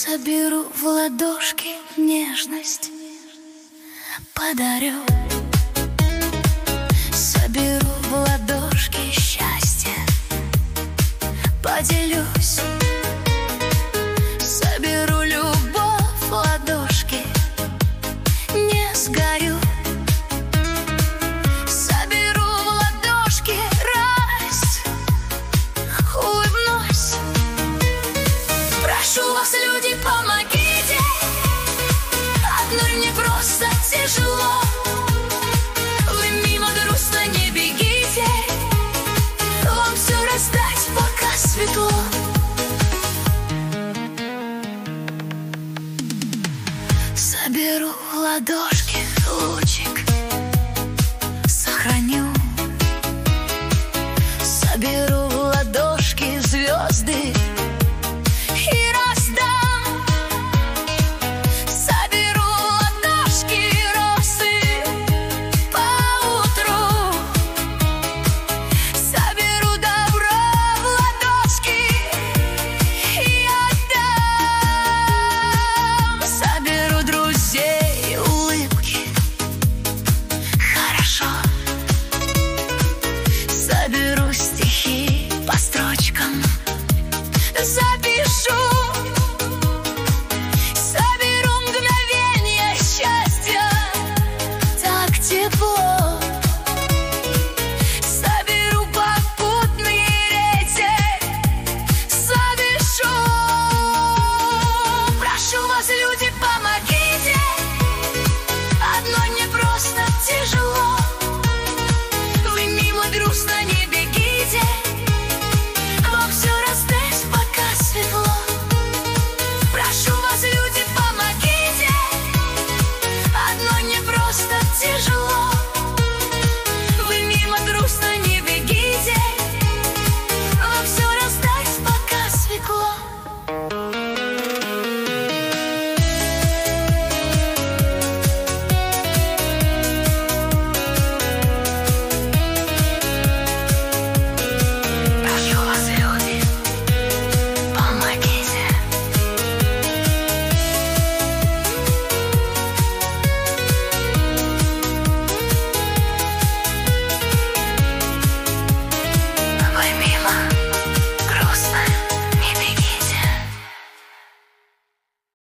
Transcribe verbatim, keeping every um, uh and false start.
Соберу в ладошки нежность, подарю. Соберу в ладошки счастье, поделюсь. Соберу любовь в ладошки, не сгорю. Соберу в ладошки радость, улыбнусь. Прошу вас, люди, помогите, одной мне просто тяжело. Вы мимо грустно не бегите, вам все раздать, пока светло. Соберу в ладошки лучик, сохраню. Соберу в ладошки звезды и раздам. Соберу в ладошки росы поутру. Соберу добро в ладошки и отдам. Соберу друзей улыбки, хорошо. Соберу стихи по строчкам. Заберу